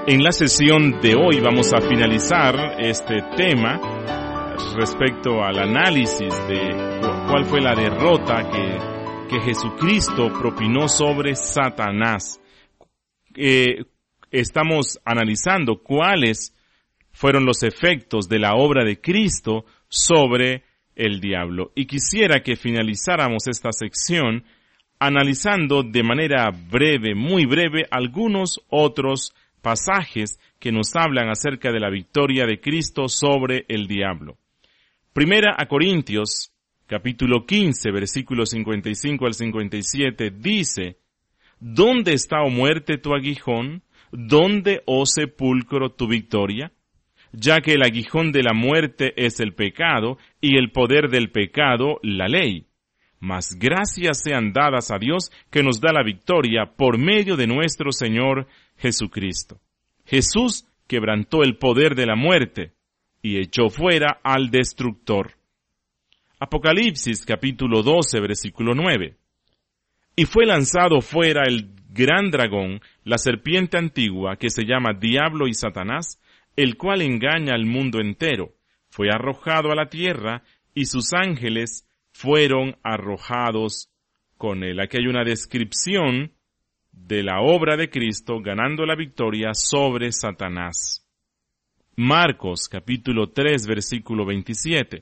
En la sesión de hoy vamos a finalizar este tema respecto al análisis de cuál fue la derrota que Jesucristo propinó sobre Satanás. Estamos analizando cuáles fueron los efectos de la obra de Cristo sobre el diablo. Y quisiera que finalizáramos esta sección analizando de manera breve, muy breve, algunos otros pasajes que nos hablan acerca de la victoria de Cristo sobre el diablo. Primera a Corintios, capítulo 15, versículos 55 al 57, dice: ¿Dónde está, oh muerte, tu aguijón? ¿Dónde, oh sepulcro, tu victoria? Ya que el aguijón de la muerte es el pecado, y el poder del pecado, la ley. Mas gracias sean dadas a Dios, que nos da la victoria por medio de nuestro Señor Jesucristo. Jesús quebrantó el poder de la muerte y echó fuera al destructor. Apocalipsis capítulo 12, versículo 9. Y fue lanzado fuera el gran dragón, la serpiente antigua, que se llama Diablo y Satanás, el cual engaña al mundo entero. Fue arrojado a la tierra, y sus ángeles fueron arrojados con él. Aquí hay una descripción de la obra de Cristo ganando la victoria sobre Satanás. Marcos capítulo 3, versículo 27.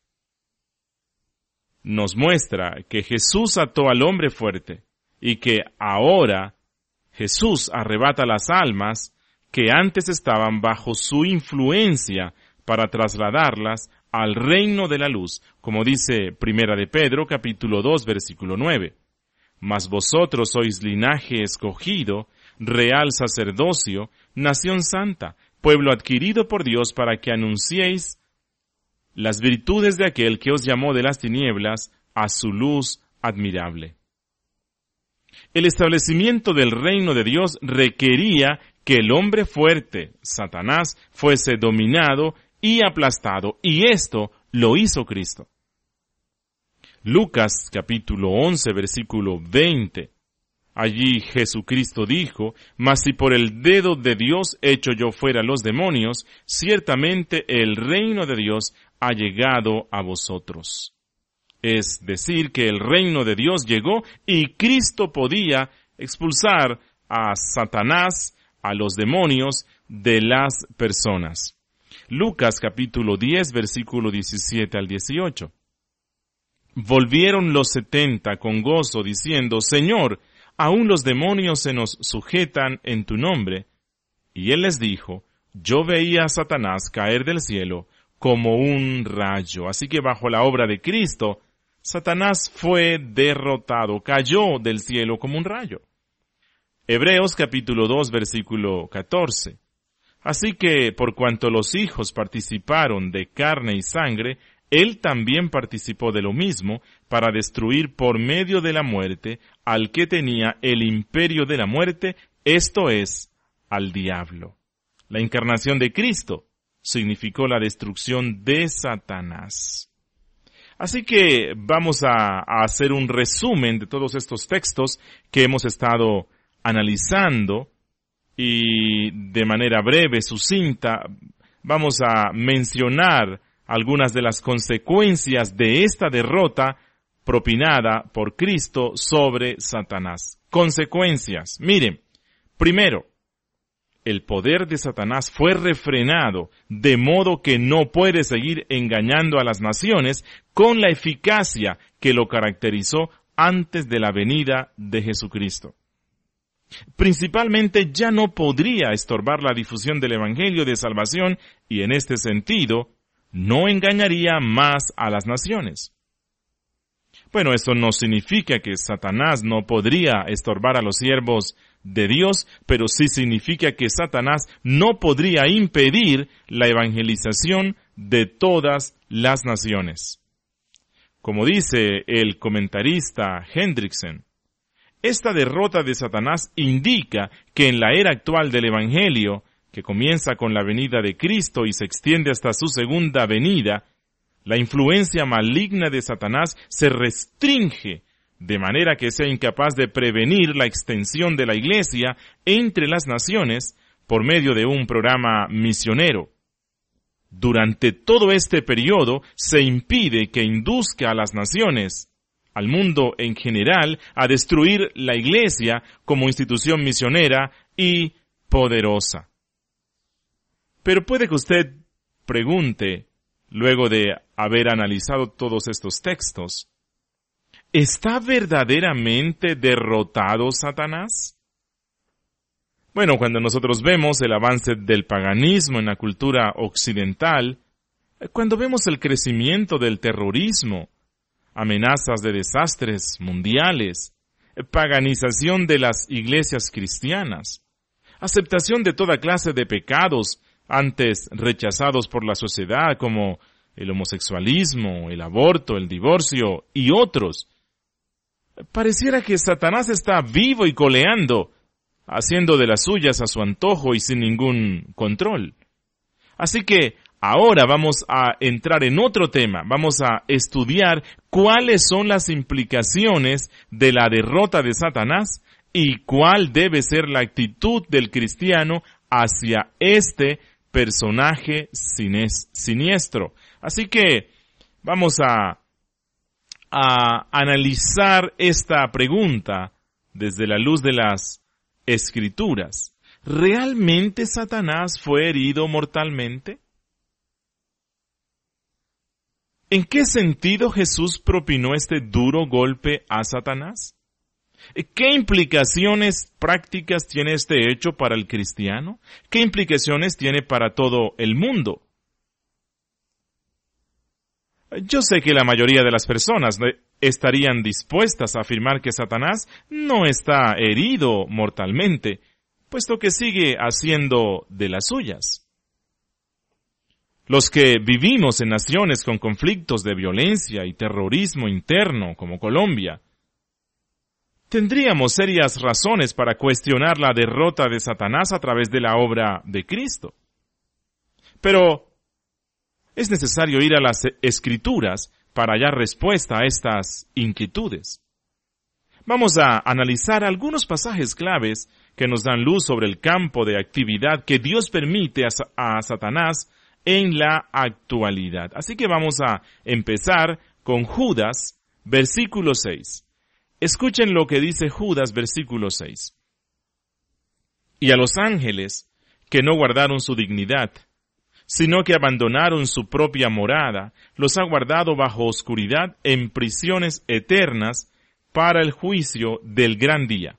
Nos muestra que Jesús ató al hombre fuerte y que ahora Jesús arrebata las almas que antes estaban bajo su influencia para trasladarlas al reino de la luz, como dice Primera de Pedro, capítulo 2, versículo 9. Mas vosotros sois linaje escogido, real sacerdocio, nación santa, pueblo adquirido por Dios para que anunciéis las virtudes de aquel que os llamó de las tinieblas a su luz admirable. El establecimiento del reino de Dios requería que el hombre fuerte, Satanás, fuese dominado y aplastado, y esto lo hizo Cristo. Lucas capítulo 11, versículo 20. Allí Jesucristo dijo: Mas si por el dedo de Dios echo yo fuera los demonios, ciertamente el reino de Dios ha llegado a vosotros. Es decir, que el reino de Dios llegó y Cristo podía expulsar a Satanás, a los demonios, de las personas. Lucas capítulo 10, versículo 17 al 18. Volvieron los 70 con gozo, diciendo: Señor, aún los demonios se nos sujetan en tu nombre. Y él les dijo: Yo veía a Satanás caer del cielo como un rayo. Así que bajo la obra de Cristo, Satanás fue derrotado, cayó del cielo como un rayo. Hebreos capítulo 2, versículo 14. Así que, por cuanto los hijos participaron de carne y sangre, él también participó de lo mismo, para destruir por medio de la muerte al que tenía el imperio de la muerte, esto es, al diablo. La encarnación de Cristo significó la destrucción de Satanás. Así que vamos a hacer un resumen de todos estos textos que hemos estado analizando, y de manera breve, sucinta, vamos a mencionar algunas de las consecuencias de esta derrota propinada por Cristo sobre Satanás. Consecuencias. Miren, primero, el poder de Satanás fue refrenado, de modo que no puede seguir engañando a las naciones con la eficacia que lo caracterizó antes de la venida de Jesucristo. Principalmente ya no podría estorbar la difusión del Evangelio de salvación y en este sentido no engañaría más a las naciones. Bueno, esto no significa que Satanás no podría estorbar a los siervos de Dios, pero sí significa que Satanás no podría impedir la evangelización de todas las naciones. Como dice el comentarista Hendrickson, esta derrota de Satanás indica que en la era actual del Evangelio, que comienza con la venida de Cristo y se extiende hasta su segunda venida, la influencia maligna de Satanás se restringe de manera que sea incapaz de prevenir la extensión de la Iglesia entre las naciones, por medio de un programa misionero. Durante todo este periodo se impide que induzca a las naciones, al mundo en general, a destruir la Iglesia como institución misionera y poderosa. Pero puede que usted pregunte, luego de haber analizado todos estos textos, ¿está verdaderamente derrotado Satanás? Bueno, cuando nosotros vemos el avance del paganismo en la cultura occidental, cuando vemos el crecimiento del terrorismo, amenazas de desastres mundiales, paganización de las iglesias cristianas, aceptación de toda clase de pecados antes rechazados por la sociedad como el homosexualismo, el aborto, el divorcio y otros, pareciera que Satanás está vivo y coleando, haciendo de las suyas a su antojo y sin ningún control. Así que ahora vamos a entrar en otro tema, vamos a estudiar cuáles son las implicaciones de la derrota de Satanás y cuál debe ser la actitud del cristiano hacia este personaje siniestro. Así que vamos a analizar esta pregunta desde la luz de las Escrituras. ¿Realmente Satanás fue herido mortalmente? ¿En qué sentido Jesús propinó este duro golpe a Satanás? ¿Qué implicaciones prácticas tiene este hecho para el cristiano? ¿Qué implicaciones tiene para todo el mundo? Yo sé que la mayoría de las personas estarían dispuestas a afirmar que Satanás no está herido mortalmente, puesto que sigue haciendo de las suyas. Los que vivimos en naciones con conflictos de violencia y terrorismo interno, como Colombia, tendríamos serias razones para cuestionar la derrota de Satanás a través de la obra de Cristo. Pero es necesario ir a las Escrituras para hallar respuesta a estas inquietudes. Vamos a analizar algunos pasajes claves que nos dan luz sobre el campo de actividad que Dios permite a Satanás en la actualidad. Así que vamos a empezar con Judas, versículo 6. Escuchen lo que dice Judas, versículo 6. Y a los ángeles que no guardaron su dignidad, sino que abandonaron su propia morada, los ha guardado bajo oscuridad en prisiones eternas para el juicio del gran día.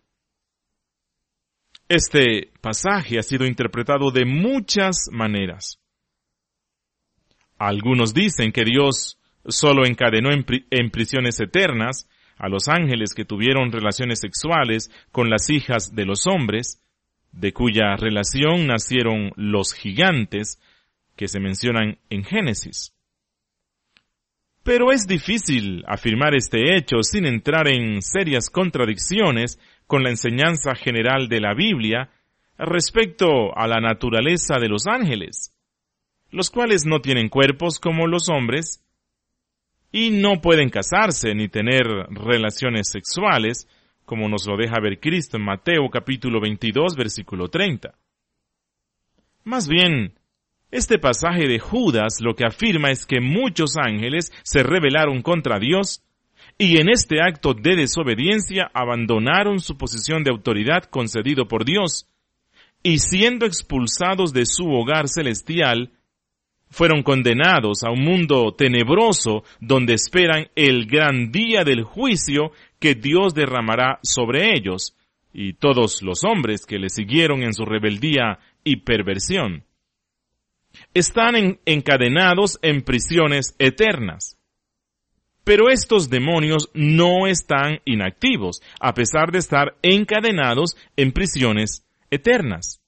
Este pasaje ha sido interpretado de muchas maneras. Algunos dicen que Dios solo encadenó en prisiones eternas a los ángeles que tuvieron relaciones sexuales con las hijas de los hombres, de cuya relación nacieron los gigantes, que se mencionan en Génesis. Pero es difícil afirmar este hecho sin entrar en serias contradicciones con la enseñanza general de la Biblia respecto a la naturaleza de los ángeles, los cuales no tienen cuerpos como los hombres y no pueden casarse ni tener relaciones sexuales, como nos lo deja ver Cristo en Mateo capítulo 22, versículo 30. Más bien, este pasaje de Judas lo que afirma es que muchos ángeles se rebelaron contra Dios y en este acto de desobediencia abandonaron su posición de autoridad concedido por Dios y siendo expulsados de su hogar celestial, fueron condenados a un mundo tenebroso donde esperan el gran día del juicio que Dios derramará sobre ellos y todos los hombres que le siguieron en su rebeldía y perversión. Están encadenados en prisiones eternas. Pero estos demonios no están inactivos, a pesar de estar encadenados en prisiones eternas.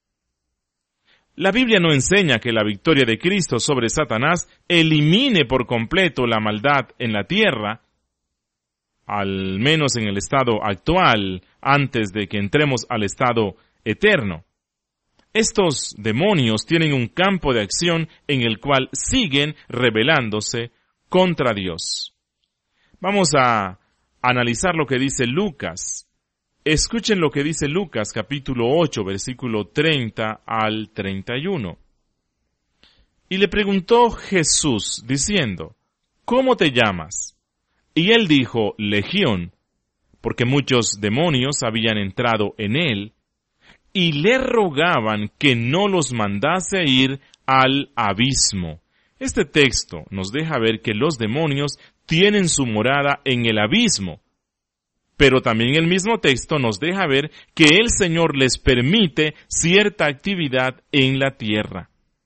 La Biblia no enseña que la victoria de Cristo sobre Satanás elimine por completo la maldad en la tierra, al menos en el estado actual, antes de que entremos al estado eterno. Estos demonios tienen un campo de acción en el cual siguen rebelándose contra Dios. Vamos a analizar lo que dice Lucas, Escuchen lo que dice Lucas capítulo 8, versículo 30 al 31. Y le preguntó Jesús, diciendo, ¿cómo te llamas? Y él dijo, Legión, porque muchos demonios habían entrado en él, y le rogaban que no los mandase ir al abismo. Este texto nos deja ver que los demonios tienen su morada en el abismo, pero también el mismo texto nos deja ver que el Señor les permite cierta actividad en la tierra.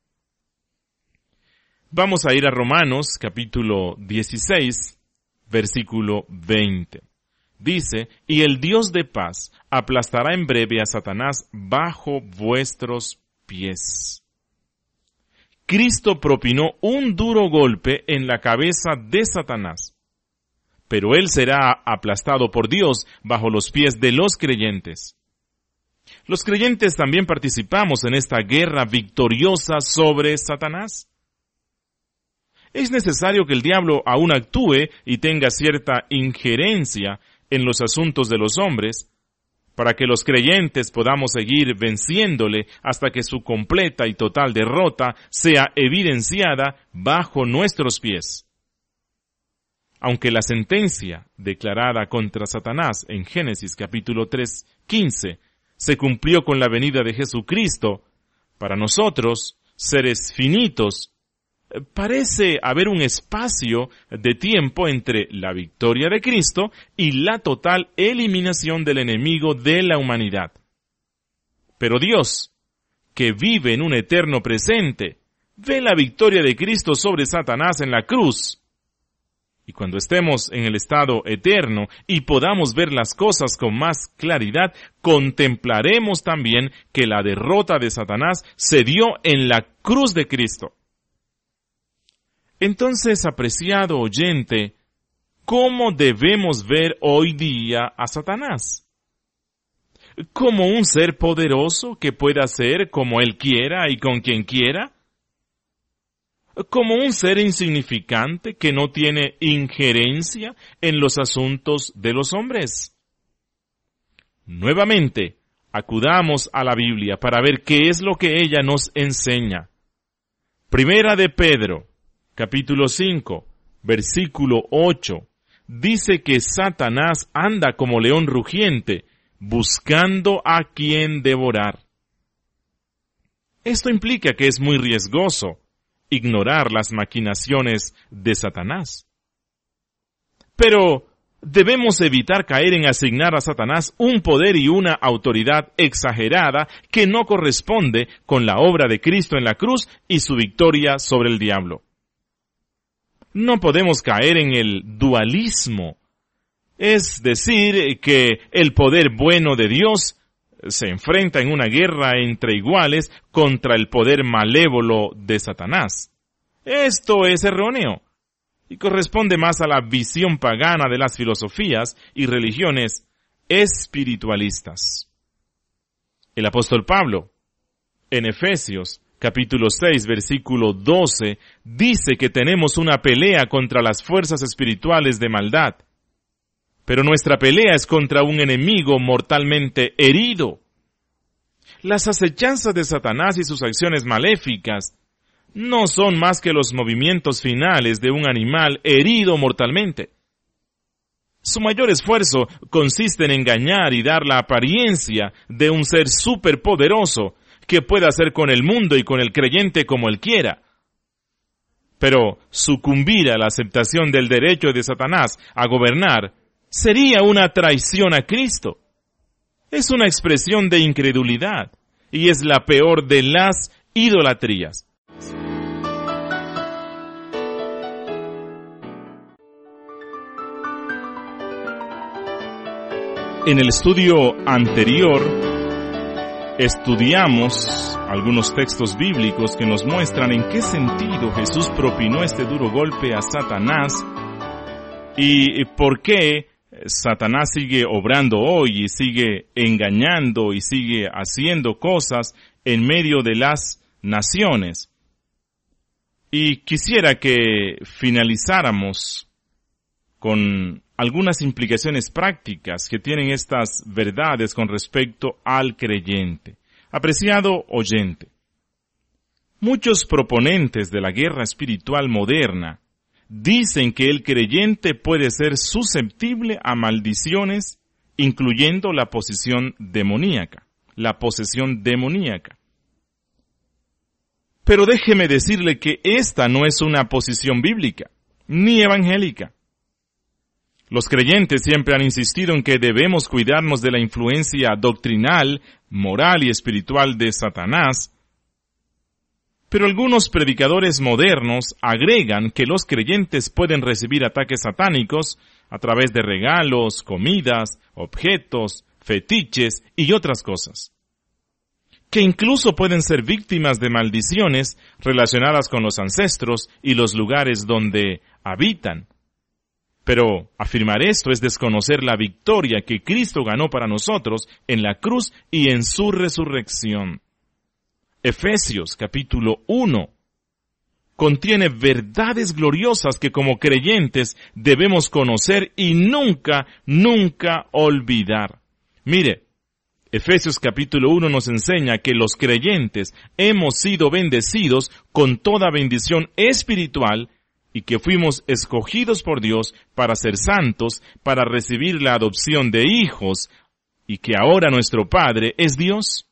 Vamos a ir a Romanos capítulo 16, versículo 20. Dice, y el Dios de paz aplastará en breve a Satanás bajo vuestros pies. Cristo propinó un duro golpe en la cabeza de Satanás, pero él será aplastado por Dios bajo los pies de los creyentes. Los creyentes también participamos en esta guerra victoriosa sobre Satanás. Es necesario que el diablo aún actúe y tenga cierta injerencia en los asuntos de los hombres, para que los creyentes podamos seguir venciéndole hasta que su completa y total derrota sea evidenciada bajo nuestros pies. Aunque la sentencia declarada contra Satanás en Génesis capítulo 3:15 se cumplió con la venida de Jesucristo, para nosotros, seres finitos, parece haber un espacio de tiempo entre la victoria de Cristo y la total eliminación del enemigo de la humanidad. Pero Dios, que vive en un eterno presente, ve la victoria de Cristo sobre Satanás en la cruz. Y cuando estemos en el estado eterno y podamos ver las cosas con más claridad, contemplaremos también que la derrota de Satanás se dio en la cruz de Cristo. Entonces, apreciado oyente, ¿cómo debemos ver hoy día a Satanás? ¿Como un ser poderoso que pueda hacer como él quiera y con quien quiera? ¿Como un ser insignificante que no tiene injerencia en los asuntos de los hombres? Nuevamente, acudamos a la Biblia para ver qué es lo que ella nos enseña. Primera de Pedro, capítulo 5, versículo 8, dice que Satanás anda como león rugiente, buscando a quien devorar. Esto implica que es muy riesgoso ignorar las maquinaciones de Satanás. Pero debemos evitar caer en asignar a Satanás un poder y una autoridad exagerada que no corresponde con la obra de Cristo en la cruz y su victoria sobre el diablo. No podemos caer en el dualismo, es decir, que el poder bueno de Dios se enfrenta en una guerra entre iguales contra el poder malévolo de Satanás. Esto es erróneo y corresponde más a la visión pagana de las filosofías y religiones espiritualistas. El apóstol Pablo, en Efesios, capítulo 6, versículo 12, dice que tenemos una pelea contra las fuerzas espirituales de maldad. Pero nuestra pelea es contra un enemigo mortalmente herido. Las acechanzas de Satanás y sus acciones maléficas no son más que los movimientos finales de un animal herido mortalmente. Su mayor esfuerzo consiste en engañar y dar la apariencia de un ser superpoderoso que pueda hacer con el mundo y con el creyente como él quiera. Pero sucumbir a la aceptación del derecho de Satanás a gobernar sería una traición a Cristo. Es una expresión de incredulidad y es la peor de las idolatrías. En el estudio anterior, estudiamos algunos textos bíblicos que nos muestran en qué sentido Jesús propinó este duro golpe a Satanás y por qué Satanás sigue obrando hoy y sigue engañando y sigue haciendo cosas en medio de las naciones. Y quisiera que finalizáramos con algunas implicaciones prácticas que tienen estas verdades con respecto al creyente. Apreciado oyente, muchos proponentes de la guerra espiritual moderna dicen que el creyente puede ser susceptible a maldiciones, incluyendo la posesión demoníaca. Pero déjeme decirle que esta no es una posición bíblica, ni evangélica. Los creyentes siempre han insistido en que debemos cuidarnos de la influencia doctrinal, moral y espiritual de Satanás, pero algunos predicadores modernos agregan que los creyentes pueden recibir ataques satánicos a través de regalos, comidas, objetos, fetiches y otras cosas, que incluso pueden ser víctimas de maldiciones relacionadas con los ancestros y los lugares donde habitan. Pero afirmar esto es desconocer la victoria que Cristo ganó para nosotros en la cruz y en su resurrección. Efesios capítulo 1 contiene verdades gloriosas que como creyentes debemos conocer y nunca olvidar. Mire, Efesios capítulo 1 nos enseña que los creyentes hemos sido bendecidos con toda bendición espiritual y que fuimos escogidos por Dios para ser santos, para recibir la adopción de hijos, y que ahora nuestro Padre es Dios.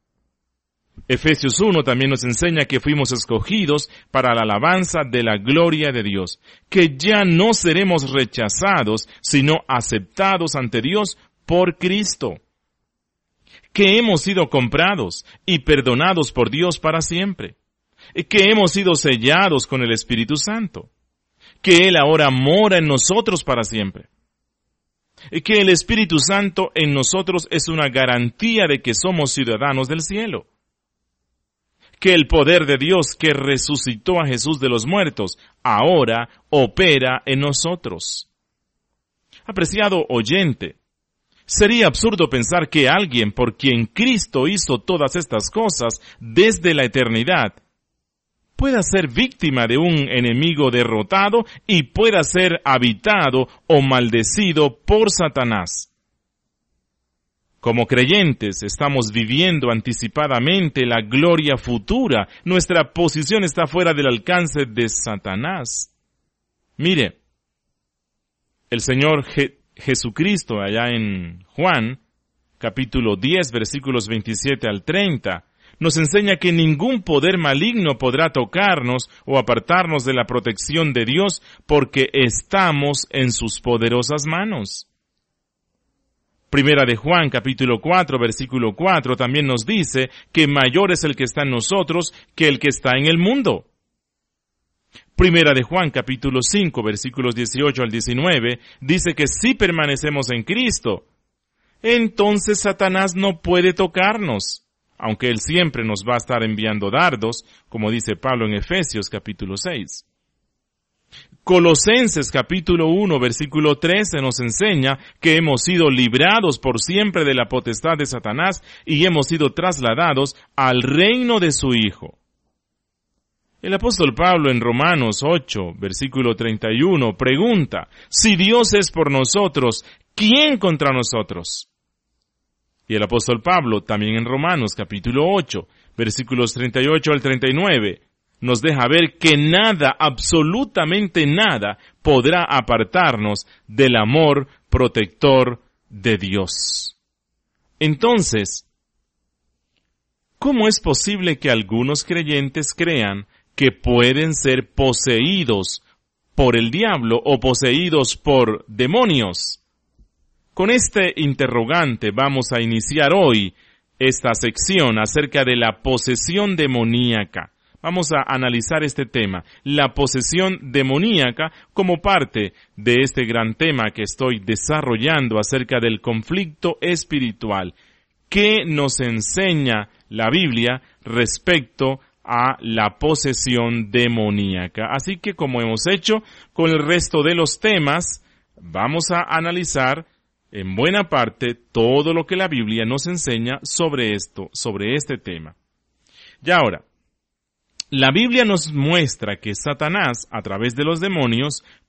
Efesios 1 también nos enseña que fuimos escogidos para la alabanza de la gloria de Dios, que ya no seremos rechazados, sino aceptados ante Dios por Cristo, que hemos sido comprados y perdonados por Dios para siempre, que hemos sido sellados con el Espíritu Santo, que Él ahora mora en nosotros para siempre, que el Espíritu Santo en nosotros es una garantía de que somos ciudadanos del cielo, que el poder de Dios que resucitó a Jesús de los muertos ahora opera en nosotros. Apreciado oyente, sería absurdo pensar que alguien por quien Cristo hizo todas estas cosas desde la eternidad pueda ser víctima de un enemigo derrotado y pueda ser habitado o maldecido por Satanás. Como creyentes estamos viviendo anticipadamente la gloria futura. Nuestra posición está fuera del alcance de Satanás. Mire, el Señor Jesucristo allá en Juan, capítulo 10, versículos 27 al 30, nos enseña que ningún poder maligno podrá tocarnos o apartarnos de la protección de Dios porque estamos en sus poderosas manos. Primera de Juan, capítulo 4, versículo 4, también nos dice que mayor es el que está en nosotros que el que está en el mundo. Primera de Juan, capítulo 5, versículos 18 al 19, dice que si permanecemos en Cristo, entonces Satanás no puede tocarnos, aunque él siempre nos va a estar enviando dardos, como dice Pablo en Efesios, capítulo 6. Colosenses capítulo 1 versículo 13 nos enseña que hemos sido librados por siempre de la potestad de Satanás y hemos sido trasladados al reino de su Hijo. El apóstol Pablo en Romanos 8 versículo 31 pregunta, si Dios es por nosotros, ¿quién contra nosotros? Y el apóstol Pablo también en Romanos capítulo 8 versículos 38 al 39 nos deja ver que nada, absolutamente nada, podrá apartarnos del amor protector de Dios. Entonces, ¿cómo es posible que algunos creyentes crean que pueden ser poseídos por el diablo o poseídos por demonios? Con este interrogante vamos a iniciar hoy esta sección acerca de la posesión demoníaca. Vamos a analizar este tema, la posesión demoníaca, como parte de este gran tema que estoy desarrollando acerca del conflicto espiritual. ¿Qué nos enseña la Biblia respecto a la posesión demoníaca? Así que, como hemos hecho con el resto de los temas, vamos a analizar en buena parte todo lo que la Biblia nos enseña sobre esto, sobre este tema. Y ahora, la Biblia nos muestra que Satanás, a través de los demonios,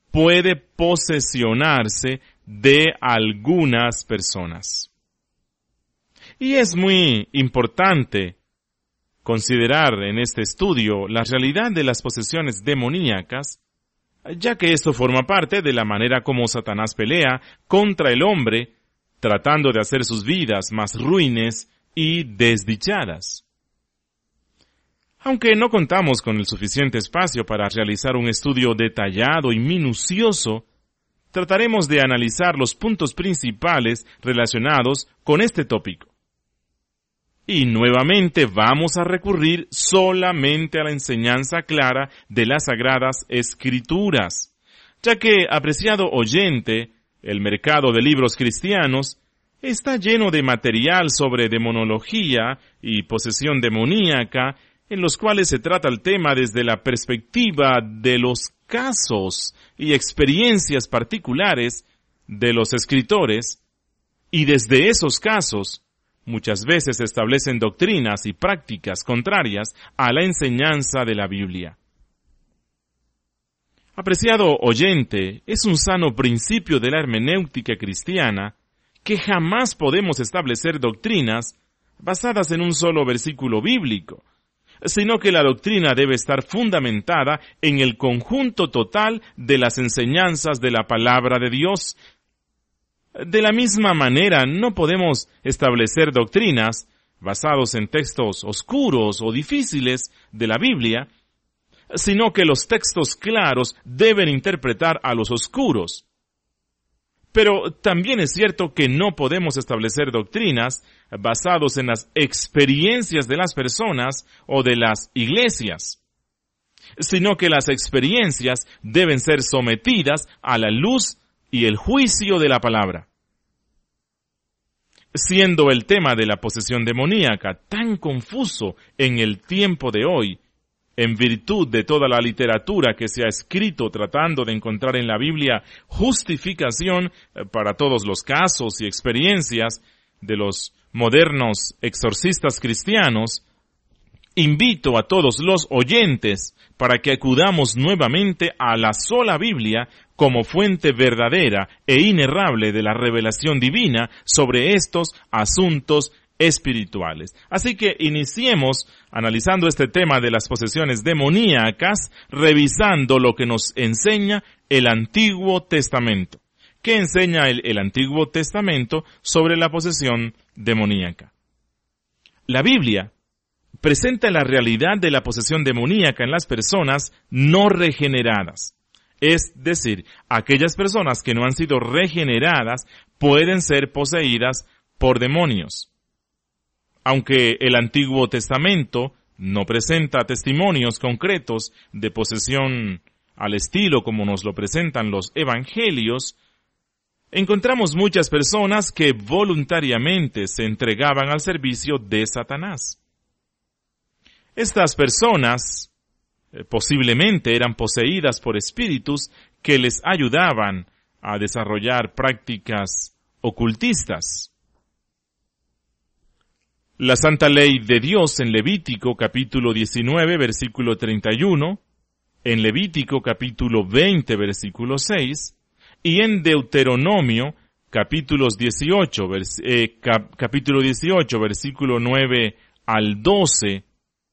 puede posesionarse de algunas personas. Y es muy importante considerar en este estudio la realidad de las posesiones demoníacas, ya que esto forma parte de la manera como Satanás pelea contra el hombre, tratando de hacer sus vidas más ruines y desdichadas. Aunque no contamos con el suficiente espacio para realizar un estudio detallado y minucioso, trataremos de analizar los puntos principales relacionados con este tópico. Y nuevamente vamos a recurrir solamente a la enseñanza clara de las Sagradas Escrituras, ya que, apreciado oyente, el mercado de libros cristianos está lleno de material sobre demonología y posesión demoníaca, en los cuales se trata el tema desde la perspectiva de los casos y experiencias particulares de los escritores, y desde esos casos muchas veces se establecen doctrinas y prácticas contrarias a la enseñanza de la Biblia. Apreciado oyente, es un sano principio de la hermenéutica cristiana que jamás podemos establecer doctrinas basadas en un solo versículo bíblico, sino que la doctrina debe estar fundamentada en el conjunto total de las enseñanzas de la palabra de Dios. De la misma manera, no podemos establecer doctrinas basados en textos oscuros o difíciles de la Biblia, sino que los textos claros deben interpretar a los oscuros. Pero también es cierto que no podemos establecer doctrinas basados en las experiencias de las personas o de las iglesias, sino que las experiencias deben ser sometidas a la luz y el juicio de la palabra. Siendo el tema de la posesión demoníaca tan confuso en el tiempo de hoy, en virtud de toda la literatura que se ha escrito tratando de encontrar en la Biblia justificación para todos los casos y experiencias de los modernos exorcistas cristianos, invito a todos los oyentes para que acudamos nuevamente a la sola Biblia como fuente verdadera e inerrable de la revelación divina sobre estos asuntos espirituales. Así que iniciemos analizando este tema de las posesiones demoníacas, revisando lo que nos enseña el Antiguo Testamento. ¿Qué enseña el Antiguo Testamento sobre la posesión demoníaca? La Biblia presenta la realidad de la posesión demoníaca en las personas no regeneradas. Es decir, aquellas personas que no han sido regeneradas pueden ser poseídas por demonios. Aunque el Antiguo Testamento no presenta testimonios concretos de posesión al estilo como nos lo presentan los evangelios, encontramos muchas personas que voluntariamente se entregaban al servicio de Satanás. Estas personas posiblemente eran poseídas por espíritus que les ayudaban a desarrollar prácticas ocultistas. La Santa Ley de Dios en Levítico capítulo 19 versículo 31, en Levítico capítulo 20 versículo 6 y en Deuteronomio capítulo 18 versículo 9 al 12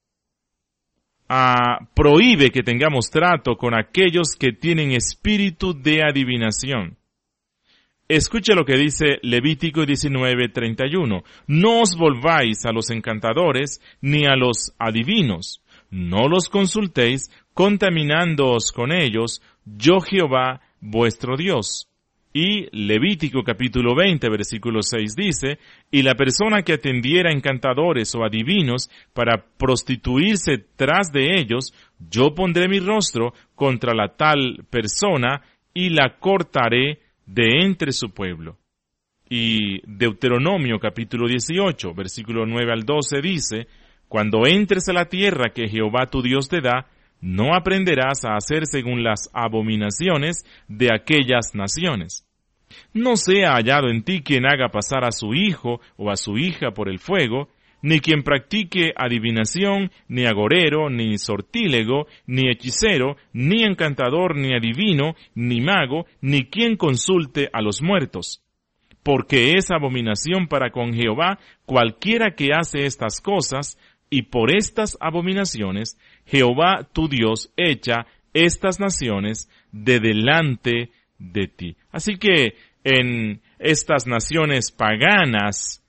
prohíbe que tengamos trato con aquellos que tienen espíritu de adivinación. Escuche lo que dice Levítico 19:31. No os volváis a los encantadores ni a los adivinos. No los consultéis, contaminándoos con ellos, yo Jehová vuestro Dios. Y Levítico capítulo 20, versículo 6 dice, y la persona que atendiera encantadores o adivinos para prostituirse tras de ellos, yo pondré mi rostro contra la tal persona y la cortaré de entre su pueblo. Y Deuteronomio capítulo 18, versículo 9 al 12 dice, cuando entres a la tierra que Jehová tu Dios te da, no aprenderás a hacer según las abominaciones de aquellas naciones. No sea hallado en ti quien haga pasar a su hijo o a su hija por el fuego, ni quien practique adivinación, ni agorero, ni sortílego, ni hechicero, ni encantador, ni adivino, ni mago, ni quien consulte a los muertos. Porque es abominación para con Jehová cualquiera que hace estas cosas, y por estas abominaciones Jehová tu Dios echa estas naciones de delante de ti. Así que en estas naciones paganas,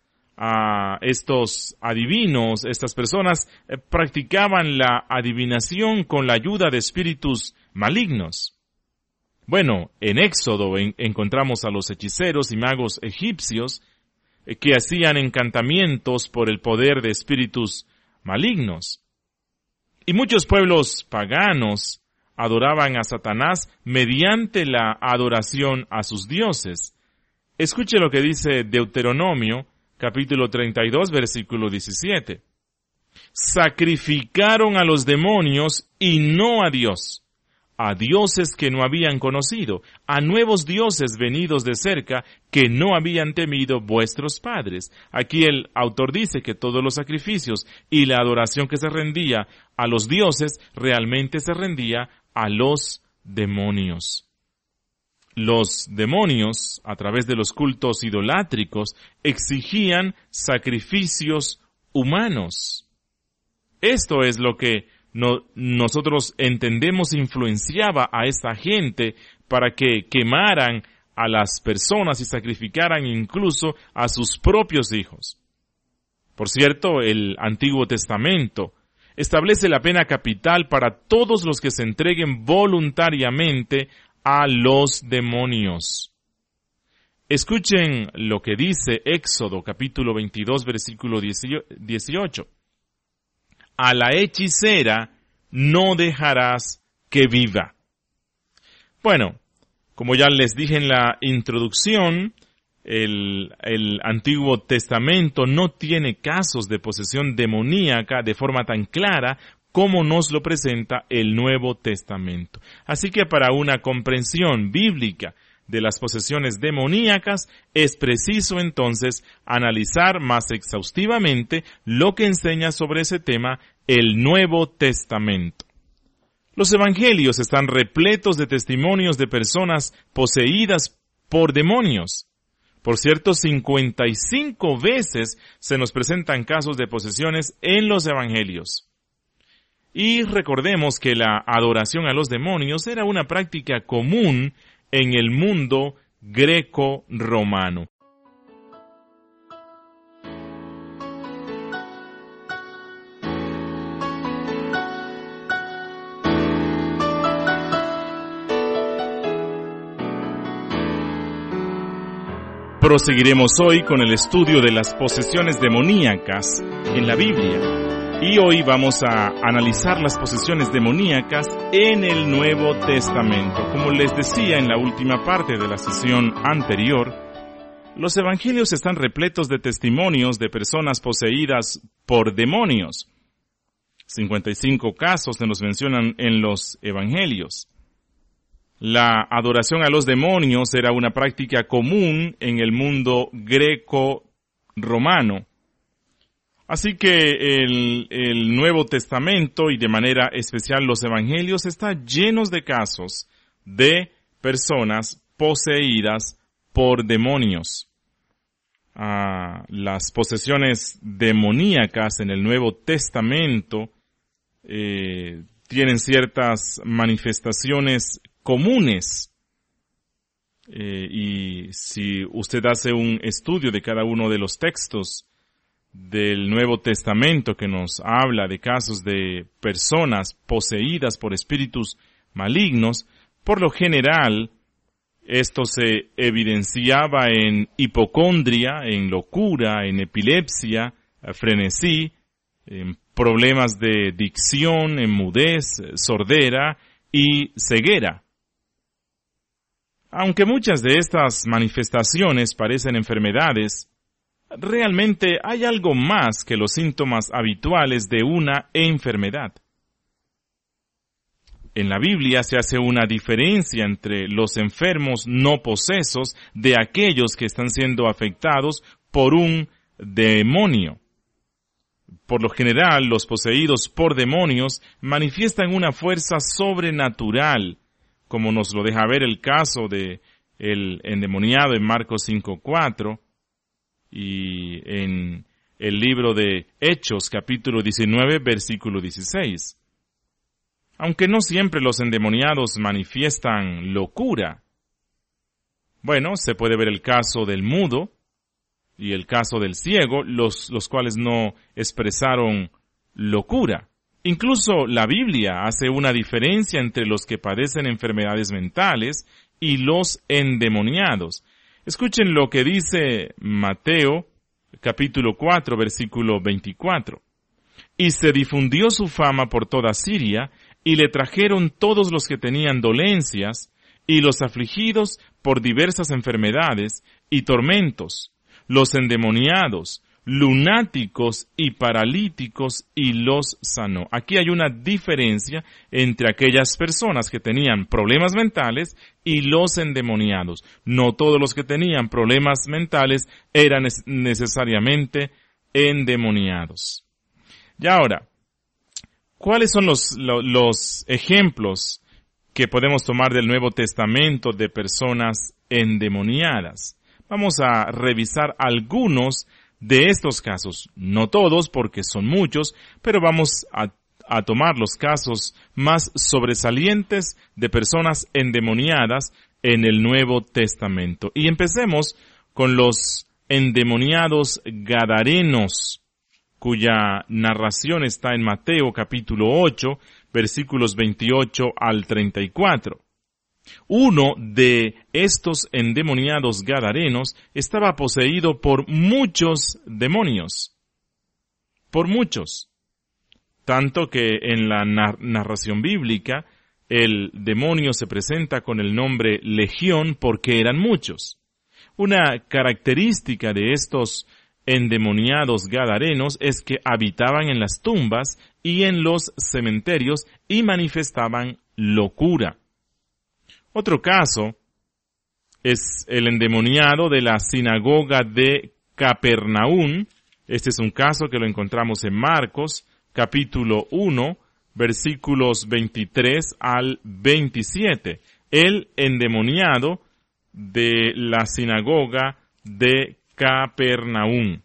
estos adivinos, estas personas practicaban la adivinación con la ayuda de espíritus malignos. Bueno, en Éxodo encontramos a los hechiceros y magos egipcios que hacían encantamientos por el poder de espíritus malignos. Y muchos pueblos paganos adoraban a Satanás mediante la adoración a sus dioses. Escuche lo que dice Deuteronomio, capítulo 32, versículo 17. Sacrificaron a los demonios y no a Dios, a dioses que no habían conocido, a nuevos dioses venidos de cerca que no habían temido vuestros padres. Aquí el autor dice que todos los sacrificios y la adoración que se rendía a los dioses realmente se rendía a los demonios. Los demonios, a través de los cultos idolátricos, exigían sacrificios humanos. Esto es lo que nosotros entendemos influenciaba a esta gente para que quemaran a las personas y sacrificaran incluso a sus propios hijos. Por cierto, el Antiguo Testamento establece la pena capital para todos los que se entreguen voluntariamente a los demonios. Escuchen lo que dice Éxodo capítulo 22 versículo 18. A la hechicera no dejarás que viva. Bueno, como ya les dije en la introducción, el Antiguo Testamento no tiene casos de posesión demoníaca de forma tan clara como nos lo presenta el Nuevo Testamento. Así que para una comprensión bíblica de las posesiones demoníacas, es preciso entonces analizar más exhaustivamente lo que enseña sobre ese tema el Nuevo Testamento. Los evangelios están repletos de testimonios de personas poseídas por demonios. Por cierto, 55 veces se nos presentan casos de posesiones en los evangelios. Y recordemos que la adoración a los demonios era una práctica común en el mundo greco-romano. Proseguiremos hoy con el estudio de las posesiones demoníacas en la Biblia. Y hoy vamos a analizar las posesiones demoníacas en el Nuevo Testamento. Como les decía en la última parte de la sesión anterior, los evangelios están repletos de testimonios de personas poseídas por demonios. 55 casos se nos mencionan en los evangelios. La adoración a los demonios era una práctica común en el mundo greco-romano. Así que el Nuevo Testamento, y de manera especial los Evangelios, está llenos de casos de personas poseídas por demonios. Las posesiones demoníacas en el Nuevo Testamento tienen ciertas manifestaciones comunes. Y si usted hace un estudio de cada uno de los textos del Nuevo Testamento que nos habla de casos de personas poseídas por espíritus malignos, por lo general, esto se evidenciaba en hipocondria, en locura, en epilepsia, frenesí, en problemas de dicción, enmudez, sordera y ceguera. Aunque muchas de estas manifestaciones parecen enfermedades, realmente hay algo más que los síntomas habituales de una enfermedad. En la Biblia se hace una diferencia entre los enfermos no posesos de aquellos que están siendo afectados por un demonio. Por lo general, los poseídos por demonios manifiestan una fuerza sobrenatural, como nos lo deja ver el caso de el endemoniado en Marcos 5:4 y en el libro de Hechos, capítulo 19, versículo 16. Aunque no siempre los endemoniados manifiestan locura. Bueno, se puede ver el caso del mudo y el caso del ciego, los cuales no expresaron locura. Incluso la Biblia hace una diferencia entre los que padecen enfermedades mentales y los endemoniados. Escuchen lo que dice Mateo, capítulo 4, versículo 24. Y se difundió su fama por toda Siria, y le trajeron todos los que tenían dolencias, y los afligidos por diversas enfermedades y tormentos, los endemoniados, lunáticos y paralíticos, y los sanó. Aquí hay una diferencia entre aquellas personas que tenían problemas mentales y los endemoniados. No todos los que tenían problemas mentales eran necesariamente endemoniados. Y ahora, ¿cuáles son los ejemplos que podemos tomar del Nuevo Testamento de personas endemoniadas? Vamos a revisar algunos de estos casos. No todos, porque son muchos, pero vamos a tomar los casos más sobresalientes de personas endemoniadas en el Nuevo Testamento. Y empecemos con los endemoniados gadarenos, cuya narración está en Mateo capítulo 8, versículos 28 al 34. Uno de estos endemoniados gadarenos estaba poseído por muchos demonios. Por muchos. Tanto que en la narración bíblica, el demonio se presenta con el nombre Legión porque eran muchos. Una característica de estos endemoniados gadarenos es que habitaban en las tumbas y en los cementerios y manifestaban locura. Otro caso es el endemoniado de la sinagoga de Capernaum. Este es un caso que lo encontramos en Marcos, capítulo 1, versículos 23 al 27. El endemoniado de la sinagoga de Capernaum.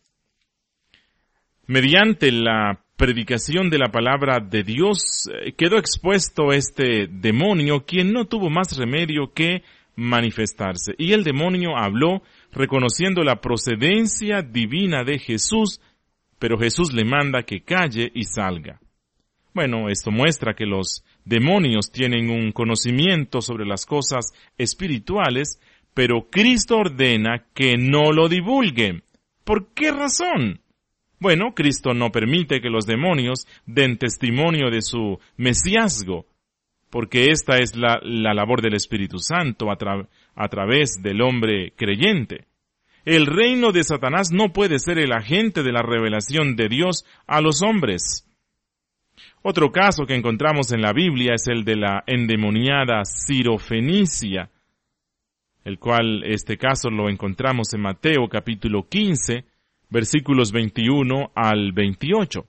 Mediante la predicación de la palabra de Dios, quedó expuesto este demonio, quien no tuvo más remedio que manifestarse. Y el demonio habló, reconociendo la procedencia divina de Jesús, pero Jesús le manda que calle y salga. Bueno, esto muestra que los demonios tienen un conocimiento sobre las cosas espirituales, pero Cristo ordena que no lo divulguen. ¿Por qué razón? Bueno, Cristo no permite que los demonios den testimonio de su mesiasgo, porque esta es la labor del Espíritu Santo a través del hombre creyente. El reino de Satanás no puede ser el agente de la revelación de Dios a los hombres. Otro caso que encontramos en la Biblia es el de la endemoniada Sirofenicia, el cual este caso lo encontramos en Mateo capítulo 15, versículos 21 al 28.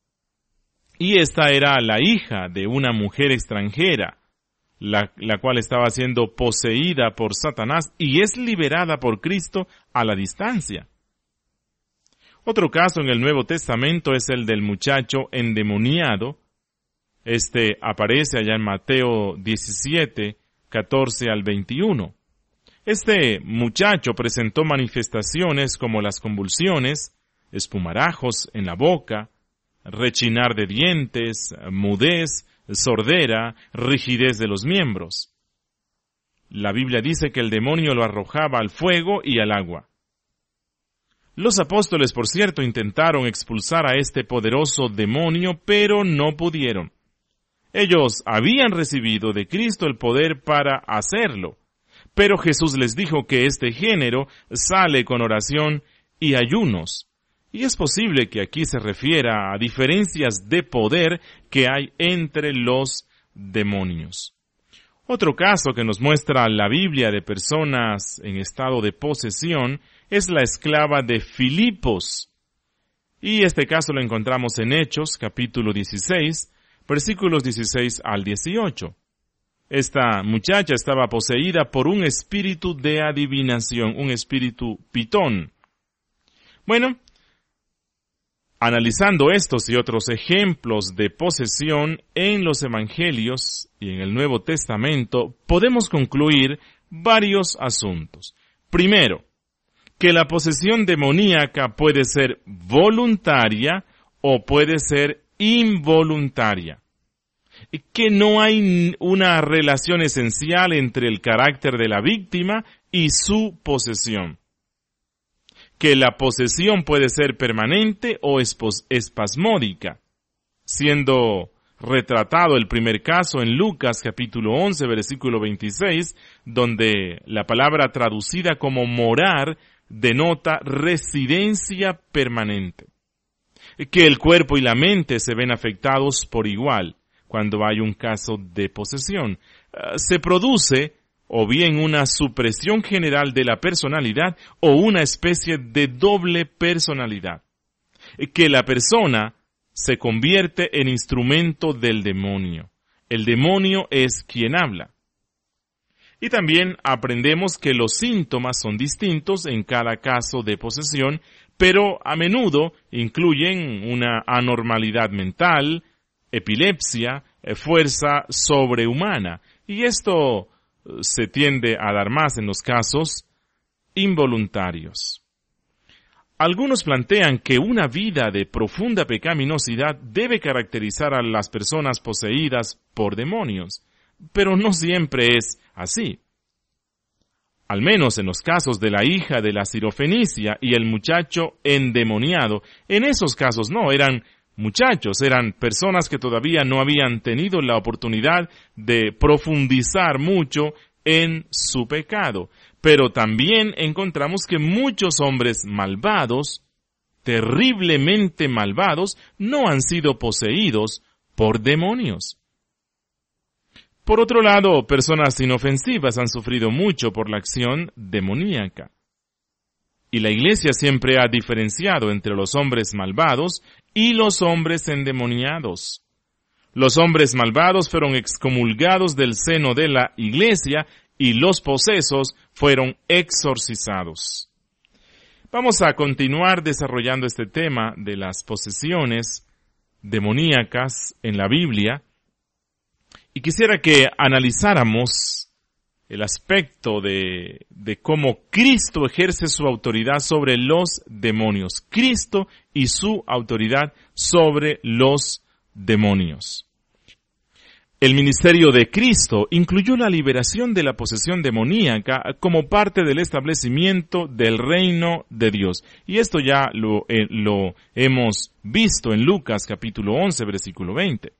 Y esta era la hija de una mujer extranjera, la cual estaba siendo poseída por Satanás y es liberada por Cristo a la distancia. Otro caso en el Nuevo Testamento es el del muchacho endemoniado. Este aparece allá en Mateo 17, 14 al 21. Este muchacho presentó manifestaciones como las convulsiones, espumarajos en la boca, rechinar de dientes, mudez, sordera, rigidez de los miembros. La Biblia dice que el demonio lo arrojaba al fuego y al agua. Los apóstoles, por cierto, intentaron expulsar a este poderoso demonio, pero no pudieron. Ellos habían recibido de Cristo el poder para hacerlo. Pero Jesús les dijo que este género sale con oración y ayunos. Y es posible que aquí se refiera a diferencias de poder que hay entre los demonios. Otro caso que nos muestra la Biblia de personas en estado de posesión es la esclava de Filipos. Y este caso lo encontramos en Hechos, capítulo 16, versículos 16 al 18. Esta muchacha estaba poseída por un espíritu de adivinación, un espíritu pitón. Bueno, analizando estos y otros ejemplos de posesión en los Evangelios y en el Nuevo Testamento, podemos concluir varios asuntos. Primero, que la posesión demoníaca puede ser voluntaria o puede ser involuntaria. Que no hay una relación esencial entre el carácter de la víctima y su posesión. Que la posesión puede ser permanente o espasmódica, siendo retratado el primer caso en Lucas capítulo 11, versículo 26, donde la palabra traducida como morar denota residencia permanente. Que el cuerpo y la mente se ven afectados por igual cuando hay un caso de posesión. Se produce o bien una supresión general de la personalidad o una especie de doble personalidad. Que la persona se convierte en instrumento del demonio. El demonio es quien habla. Y también aprendemos que los síntomas son distintos en cada caso de posesión, pero a menudo incluyen una anormalidad mental, epilepsia, fuerza sobrehumana. Y esto se tiende a dar más en los casos involuntarios. Algunos plantean que una vida de profunda pecaminosidad debe caracterizar a las personas poseídas por demonios, pero no siempre es así. Al menos en los casos de la hija de la Sirofenicia y el muchacho endemoniado, en esos casos no, eran muchachos, eran personas que todavía no habían tenido la oportunidad de profundizar mucho en su pecado. Pero también encontramos que muchos hombres malvados, terriblemente malvados, no han sido poseídos por demonios. Por otro lado, personas inofensivas han sufrido mucho por la acción demoníaca. Y la Iglesia siempre ha diferenciado entre los hombres malvados y los hombres endemoniados. Los hombres malvados fueron excomulgados del seno de la Iglesia y los posesos fueron exorcizados. Vamos a continuar desarrollando este tema de las posesiones demoníacas en la Biblia. Y quisiera que analizáramos el aspecto de cómo Cristo ejerce su autoridad sobre los demonios. Cristo y su autoridad sobre los demonios. El ministerio de Cristo incluyó la liberación de la posesión demoníaca como parte del establecimiento del reino de Dios. Y esto ya lo hemos visto en Lucas capítulo 11, versículo 20.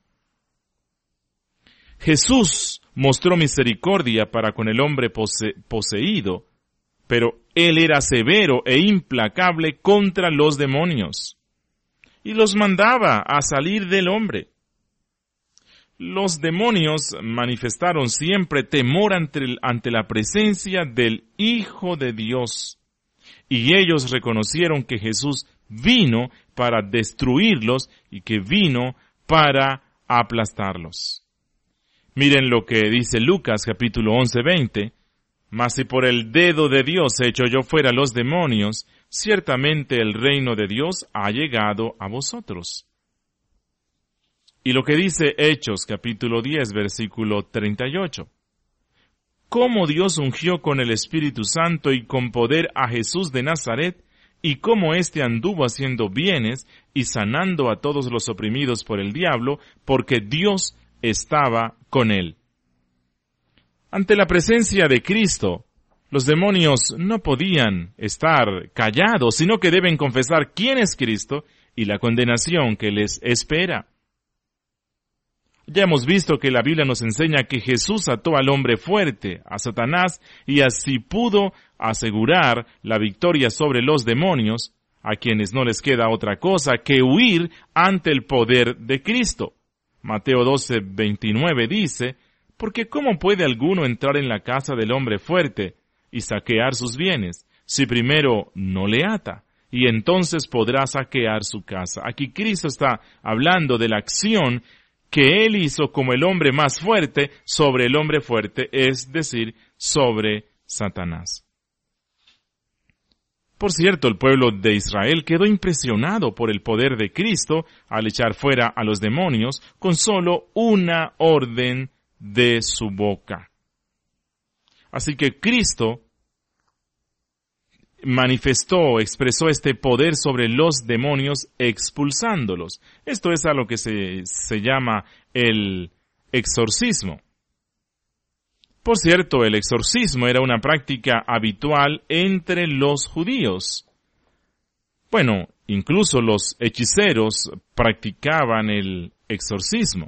Jesús mostró misericordia para con el hombre poseído, pero Él era severo e implacable contra los demonios, y los mandaba a salir del hombre. Los demonios manifestaron siempre temor ante la presencia del Hijo de Dios, y ellos reconocieron que Jesús vino para destruirlos y que vino para aplastarlos. Miren lo que dice Lucas capítulo 11, 20. Mas si por el dedo de Dios echo yo fuera los demonios, ciertamente el reino de Dios ha llegado a vosotros. Y lo que dice Hechos capítulo 10, versículo 38. Cómo Dios ungió con el Espíritu Santo y con poder a Jesús de Nazaret, y cómo éste anduvo haciendo bienes y sanando a todos los oprimidos por el diablo, porque Dios estaba con él. Ante la presencia de Cristo, los demonios no podían estar callados, sino que deben confesar quién es Cristo y la condenación que les espera. Ya hemos visto que la Biblia nos enseña que Jesús ató al hombre fuerte, a Satanás, y así pudo asegurar la victoria sobre los demonios, a quienes no les queda otra cosa que huir ante el poder de Cristo. Mateo 12, 29 dice, porque ¿cómo puede alguno entrar en la casa del hombre fuerte y saquear sus bienes, si primero no le ata? y entonces podrá saquear su casa. Aquí Cristo está hablando de la acción que Él hizo como el hombre más fuerte sobre el hombre fuerte, es decir, sobre Satanás. Por cierto, el pueblo de Israel quedó impresionado por el poder de Cristo al echar fuera a los demonios con solo una orden de su boca. Así que Cristo expresó este poder sobre los demonios expulsándolos. Esto es a lo que se llama el exorcismo. Por cierto, el exorcismo era una práctica habitual entre los judíos. Bueno, incluso los hechiceros practicaban el exorcismo.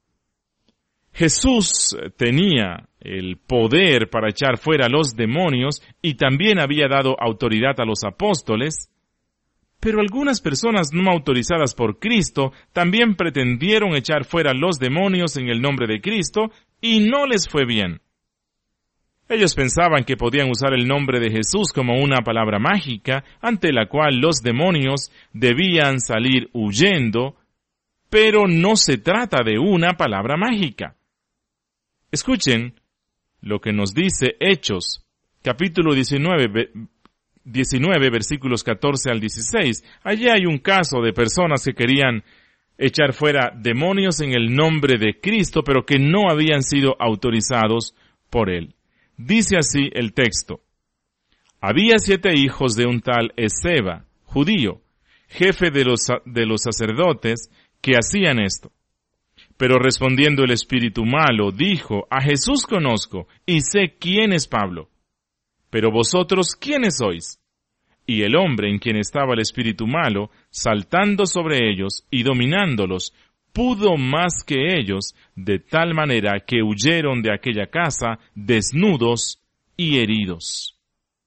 Jesús tenía el poder para echar fuera a los demonios y también había dado autoridad a los apóstoles, pero algunas personas no autorizadas por Cristo también pretendieron echar fuera a los demonios en el nombre de Cristo y no les fue bien. Ellos pensaban que podían usar el nombre de Jesús como una palabra mágica ante la cual los demonios debían salir huyendo, pero no se trata de una palabra mágica. Escuchen lo que nos dice Hechos, capítulo 19, versículos 14 al 16. Allí hay un caso de personas que querían echar fuera demonios en el nombre de Cristo, pero que no habían sido autorizados por Él. Dice así el texto: había 7 hijos de un tal Esceva, judío, jefe de los sacerdotes, que hacían esto. Pero respondiendo el espíritu malo, dijo: a Jesús conozco, y sé quién es Pablo. Pero vosotros, ¿quiénes sois? Y el hombre en quien estaba el espíritu malo, saltando sobre ellos y dominándolos, pudo más que ellos, de tal manera que huyeron de aquella casa desnudos y heridos.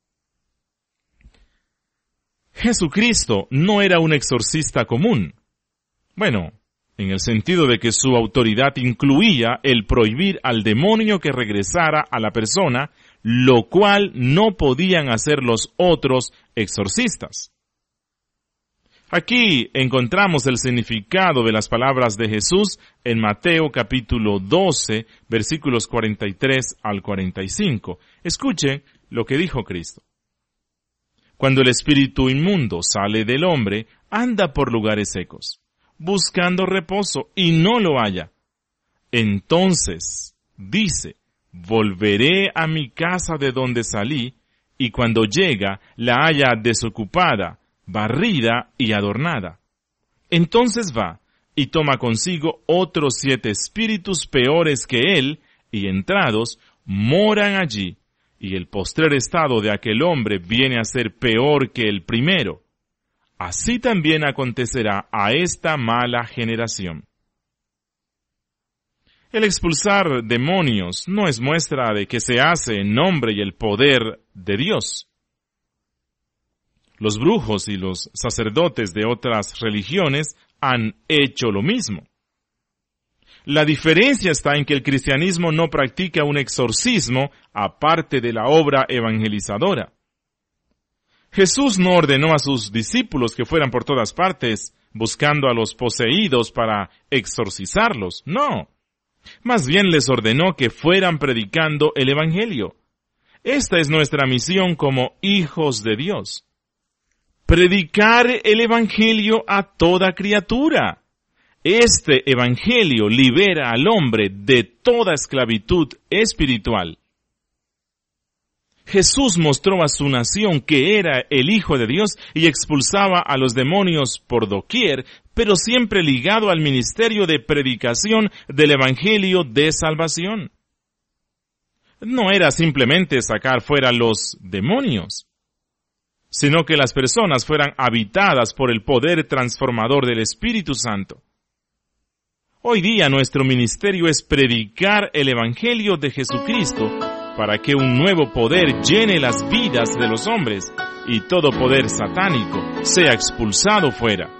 Jesucristo no era un exorcista común. Bueno, en el sentido de que su autoridad incluía el prohibir al demonio que regresara a la persona, lo cual no podían hacer los otros exorcistas. Aquí encontramos el significado de las palabras de Jesús en Mateo capítulo 12, versículos 43 al 45. Escuche lo que dijo Cristo. Cuando el espíritu inmundo sale del hombre, anda por lugares secos, buscando reposo, y no lo halla. Entonces dice: volveré a mi casa de donde salí, y cuando llega la halla desocupada, barrida y adornada. Entonces va y toma consigo otros 7 espíritus peores que él, y entrados, moran allí, y el postrer estado de aquel hombre viene a ser peor que el primero. Así también acontecerá a esta mala generación. El expulsar demonios no es muestra de que se hace en nombre y el poder de Dios. Los brujos y los sacerdotes de otras religiones han hecho lo mismo. La diferencia está en que el cristianismo no practica un exorcismo aparte de la obra evangelizadora. Jesús no ordenó a sus discípulos que fueran por todas partes buscando a los poseídos para exorcizarlos. No. Más bien les ordenó que fueran predicando el evangelio. Esta es nuestra misión como hijos de Dios. Predicar el evangelio a toda criatura. Este evangelio libera al hombre de toda esclavitud espiritual. Jesús mostró a su nación que era el Hijo de Dios y expulsaba a los demonios por doquier, pero siempre ligado al ministerio de predicación del evangelio de salvación. No era simplemente sacar fuera los demonios, sino que las personas fueran habitadas por el poder transformador del Espíritu Santo. Hoy día nuestro ministerio es predicar el Evangelio de Jesucristo para que un nuevo poder llene las vidas de los hombres y todo poder satánico sea expulsado fuera.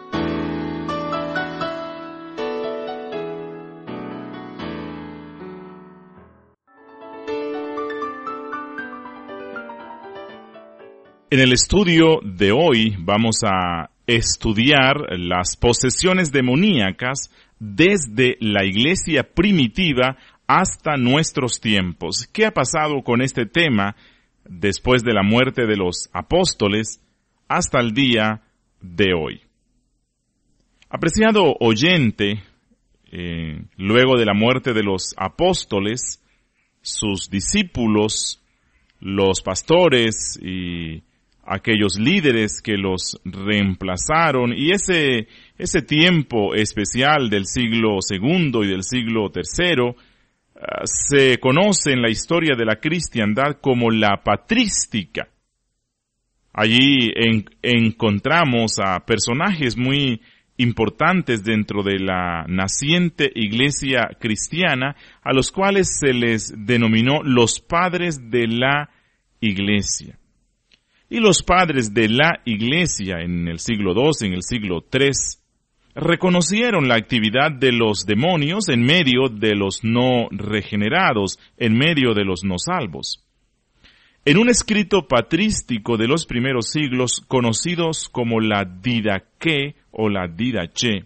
En el estudio de hoy vamos a estudiar las posesiones demoníacas desde la iglesia primitiva hasta nuestros tiempos. ¿Qué ha pasado con este tema después de la muerte de los apóstoles hasta el día de hoy? Apreciado oyente, luego de la muerte de los apóstoles, sus discípulos, los pastores y aquellos líderes que los reemplazaron, y ese tiempo especial del siglo II y del siglo III, se conoce en la historia de la cristiandad como la patrística. Allí encontramos a personajes muy importantes dentro de la naciente iglesia cristiana, a los cuales se les denominó los padres de la iglesia. Y los padres de la iglesia en el siglo II, en el siglo III, reconocieron la actividad de los demonios en medio de los no regenerados, en medio de los no salvos. En un escrito patrístico de los primeros siglos, conocidos como la Didaqué o la Didaché,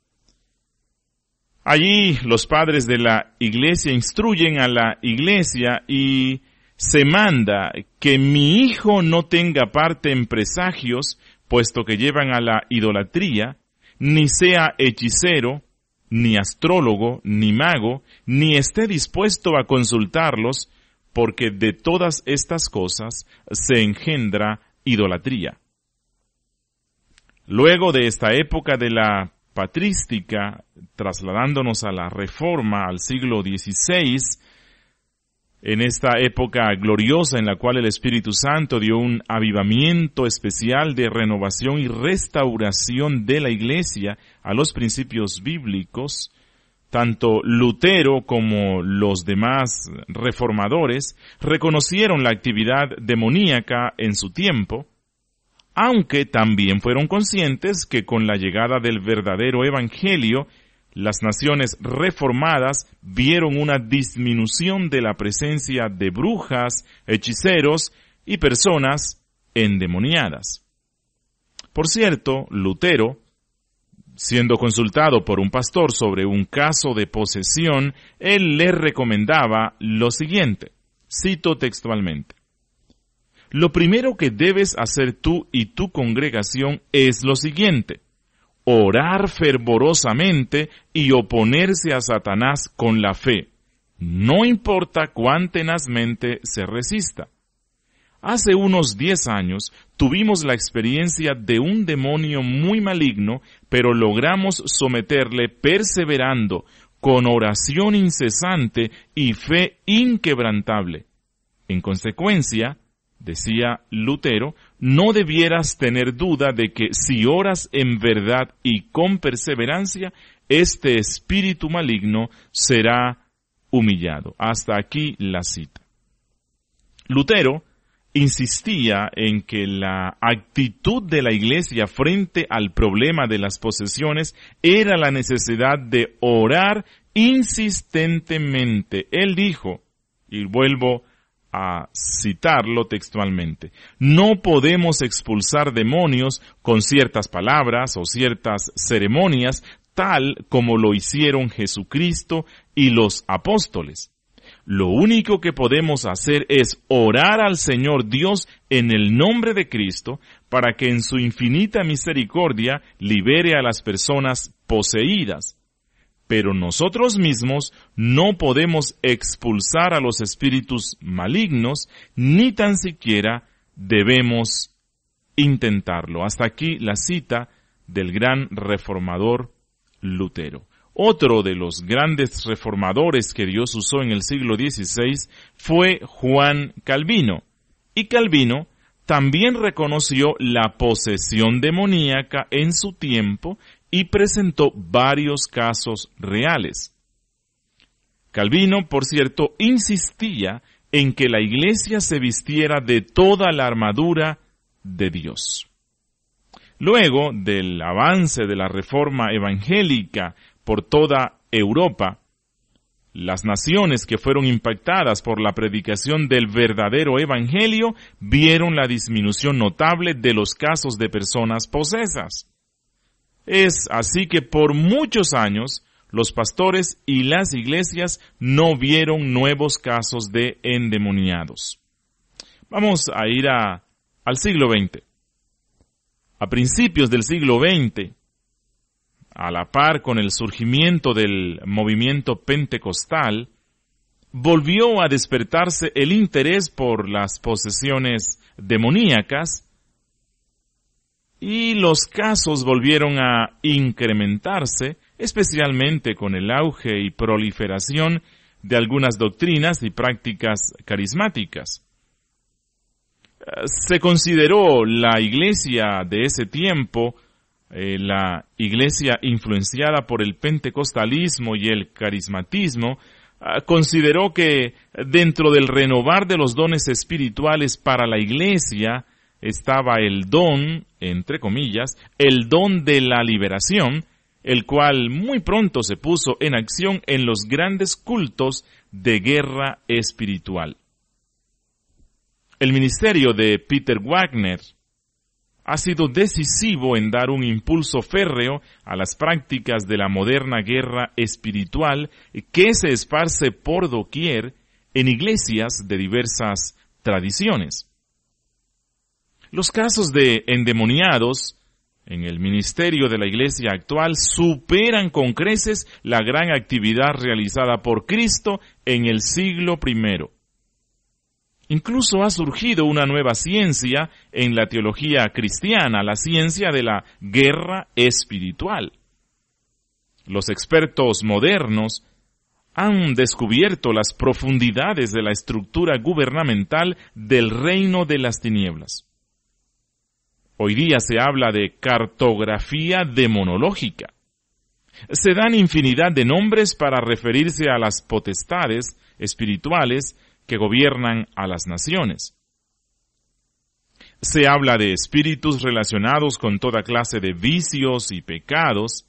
allí los padres de la iglesia instruyen a la iglesia y se manda que mi hijo no tenga parte en presagios, puesto que llevan a la idolatría, ni sea hechicero, ni astrólogo, ni mago, ni esté dispuesto a consultarlos, porque de todas estas cosas se engendra idolatría. Luego de esta época de la patrística, trasladándonos a la Reforma, al siglo XVI, en esta época gloriosa en la cual el Espíritu Santo dio un avivamiento especial de renovación y restauración de la Iglesia a los principios bíblicos, tanto Lutero como los demás reformadores reconocieron la actividad demoníaca en su tiempo, aunque también fueron conscientes que con la llegada del verdadero evangelio, las naciones reformadas vieron una disminución de la presencia de brujas, hechiceros y personas endemoniadas. Por cierto, Lutero, siendo consultado por un pastor sobre un caso de posesión, él le recomendaba lo siguiente, cito textualmente: lo primero que debes hacer tú y tu congregación es lo siguiente: orar fervorosamente y oponerse a Satanás con la fe, no importa cuán tenazmente se resista. Hace unos 10 años tuvimos la experiencia de un demonio muy maligno, pero logramos someterle perseverando, con oración incesante y fe inquebrantable. En consecuencia, decía Lutero, no debieras tener duda de que si oras en verdad y con perseverancia, este espíritu maligno será humillado. Hasta aquí la cita. Lutero insistía en que la actitud de la iglesia frente al problema de las posesiones era la necesidad de orar insistentemente. Él dijo, y vuelvo a citarlo textualmente, no podemos expulsar demonios con ciertas palabras o ciertas ceremonias, tal como lo hicieron Jesucristo y los apóstoles. Lo único que podemos hacer es orar al Señor Dios en el nombre de Cristo para que en su infinita misericordia libere a las personas poseídas. Pero nosotros mismos no podemos expulsar a los espíritus malignos, ni tan siquiera debemos intentarlo. Hasta aquí la cita del gran reformador Lutero. Otro de los grandes reformadores que Dios usó en el siglo XVI fue Juan Calvino. Y Calvino también reconoció la posesión demoníaca en su tiempo y presentó varios casos reales. Calvino, por cierto, insistía en que la iglesia se vistiera de toda la armadura de Dios. Luego del avance de la reforma evangélica por toda Europa, Las naciones que fueron impactadas por la predicación del verdadero evangelio vieron la disminución notable de los casos de personas posesas. Es así que por muchos años los pastores y las iglesias no vieron nuevos casos de endemoniados. Vamos a ir al siglo XX. A principios del siglo XX, a la par con el surgimiento del movimiento pentecostal, volvió a despertarse el interés por las posesiones demoníacas y los casos volvieron a incrementarse, especialmente con el auge y proliferación de algunas doctrinas y prácticas carismáticas. Se consideró la iglesia de ese tiempo, la iglesia influenciada por el pentecostalismo y el carismatismo, consideró que dentro del renovar de los dones espirituales para la iglesia estaba el don, entre comillas, el don de la liberación, el cual muy pronto se puso en acción en los grandes cultos de guerra espiritual. El ministerio de Peter Wagner ha sido decisivo en dar un impulso férreo a las prácticas de la moderna guerra espiritual que se esparce por doquier en iglesias de diversas tradiciones. Los casos de endemoniados en el ministerio de la iglesia actual superan con creces la gran actividad realizada por Cristo en el siglo I. Incluso ha surgido una nueva ciencia en la teología cristiana, la ciencia de la guerra espiritual. Los expertos modernos han descubierto las profundidades de la estructura gubernamental del reino de las tinieblas. Hoy día se habla de cartografía demonológica. Se dan infinidad de nombres para referirse a las potestades espirituales que gobiernan a las naciones. Se habla de espíritus relacionados con toda clase de vicios y pecados,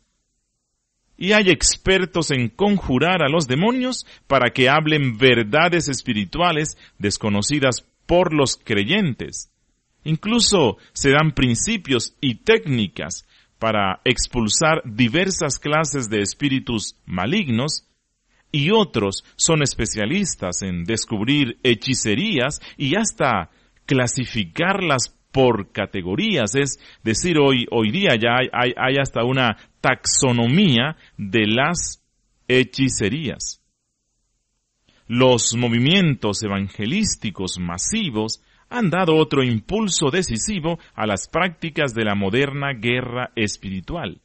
y hay expertos en conjurar a los demonios para que hablen verdades espirituales desconocidas por los creyentes. Incluso se dan principios y técnicas para expulsar diversas clases de espíritus malignos, y otros son especialistas en descubrir hechicerías y hasta clasificarlas por categorías. Es decir, hoy día ya hay hasta una taxonomía de las hechicerías. Los movimientos evangelísticos masivos han dado otro impulso decisivo a las prácticas de la moderna guerra espiritual.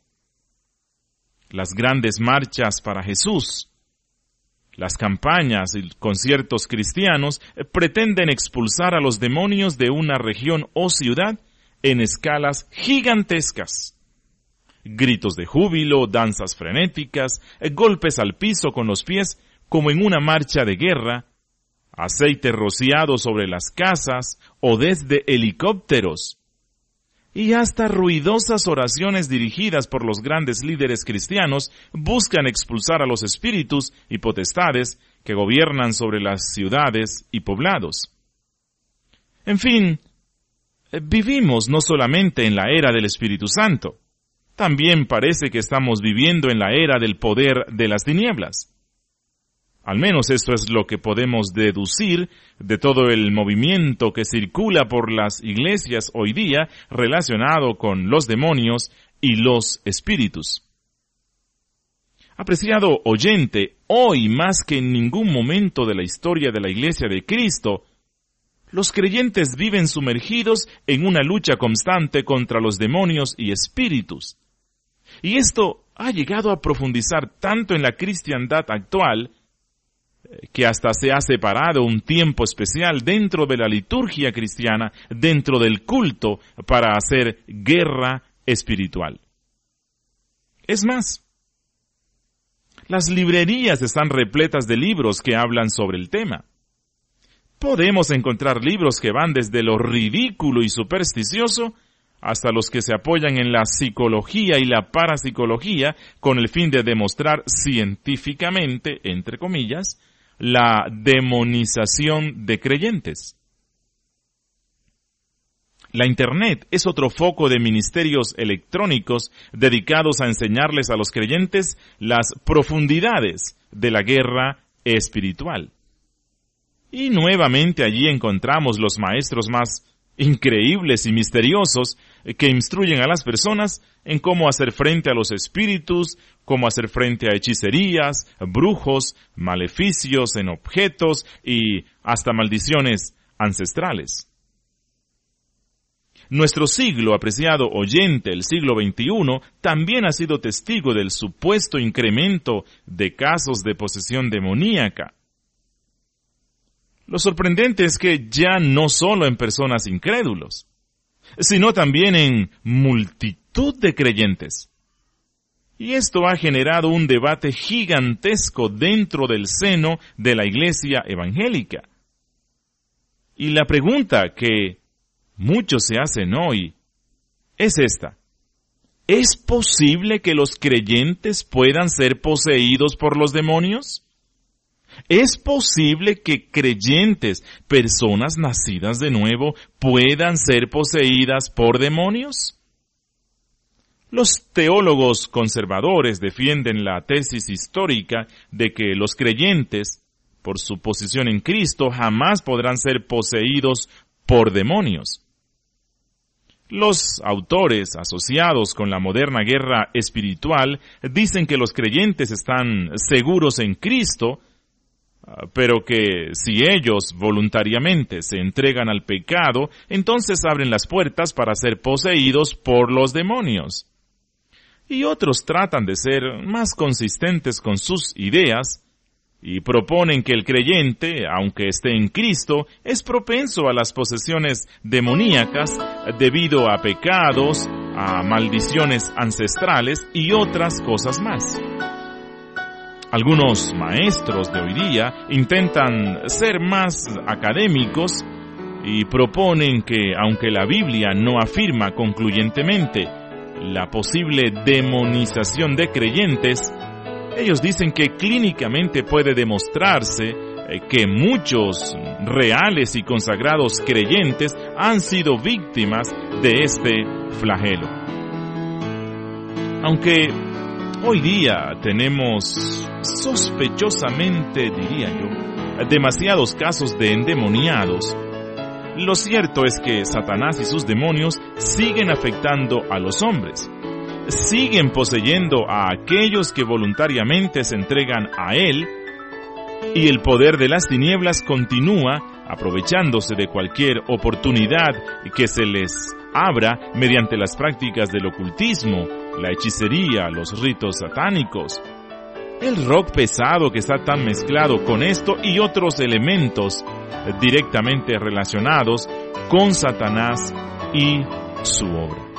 Las grandes marchas para Jesús, las campañas y conciertos cristianos pretenden expulsar a los demonios de una región o ciudad en escalas gigantescas. Gritos de júbilo, danzas frenéticas, golpes al piso con los pies como en una marcha de guerra, aceite rociado sobre las casas o desde helicópteros, y hasta ruidosas oraciones dirigidas por los grandes líderes cristianos buscan expulsar a los espíritus y potestades que gobiernan sobre las ciudades y poblados. En fin, vivimos no solamente en la era del Espíritu Santo, también parece que estamos viviendo en la era del poder de las tinieblas. Al menos esto es lo que podemos deducir de todo el movimiento que circula por las iglesias hoy día relacionado con los demonios y los espíritus. Apreciado oyente, hoy más que en ningún momento de la historia de la Iglesia de Cristo, los creyentes viven sumergidos en una lucha constante contra los demonios y espíritus. Y esto ha llegado a profundizar tanto en la cristiandad actual que hasta se ha separado un tiempo especial dentro de la liturgia cristiana, dentro del culto, para hacer guerra espiritual. Es más, las librerías están repletas de libros que hablan sobre el tema. Podemos encontrar libros que van desde lo ridículo y supersticioso hasta los que se apoyan en la psicología y la parapsicología con el fin de demostrar científicamente, entre comillas, la demonización de creyentes. La Internet es otro foco de ministerios electrónicos dedicados a enseñarles a los creyentes las profundidades de la guerra espiritual. Y nuevamente allí encontramos los maestros más increíbles y misteriosos que instruyen a las personas en cómo hacer frente a los espíritus, cómo hacer frente a hechicerías, brujos, maleficios en objetos y hasta maldiciones ancestrales. Nuestro siglo, apreciado oyente, el siglo XXI, también ha sido testigo del supuesto incremento de casos de posesión demoníaca. Lo sorprendente es que ya no solo en personas incrédulos, sino también en multitud de creyentes. Y esto ha generado un debate gigantesco dentro del seno de la Iglesia evangélica. Y la pregunta que muchos se hacen hoy es esta: ¿es posible que los creyentes puedan ser poseídos por los demonios? ¿Es posible que creyentes, personas nacidas de nuevo, puedan ser poseídas por demonios? Los teólogos conservadores defienden la tesis histórica de que los creyentes, por su posición en Cristo, jamás podrán ser poseídos por demonios. Los autores asociados con la moderna guerra espiritual dicen que los creyentes están seguros en Cristo, pero que si ellos voluntariamente se entregan al pecado, entonces abren las puertas para ser poseídos por los demonios. Y otros tratan de ser más consistentes con sus ideas y proponen que el creyente, aunque esté en Cristo, es propenso a las posesiones demoníacas debido a pecados, a maldiciones ancestrales y otras cosas más. Algunos maestros de hoy día intentan ser más académicos y proponen que, aunque la Biblia no afirma concluyentemente la posible demonización de creyentes, ellos dicen que clínicamente puede demostrarse que muchos reales y consagrados creyentes han sido víctimas de este flagelo. Aunque hoy día tenemos sospechosamente, diría yo, demasiados casos de endemoniados, lo cierto es que Satanás y sus demonios siguen afectando a los hombres. Siguen poseyendo a aquellos que voluntariamente se entregan a él, y el poder de las tinieblas continúa aprovechándose de cualquier oportunidad que se les abra mediante las prácticas del ocultismo, la hechicería, los ritos satánicos, el rock pesado que está tan mezclado con esto y otros elementos directamente relacionados con Satanás y su obra.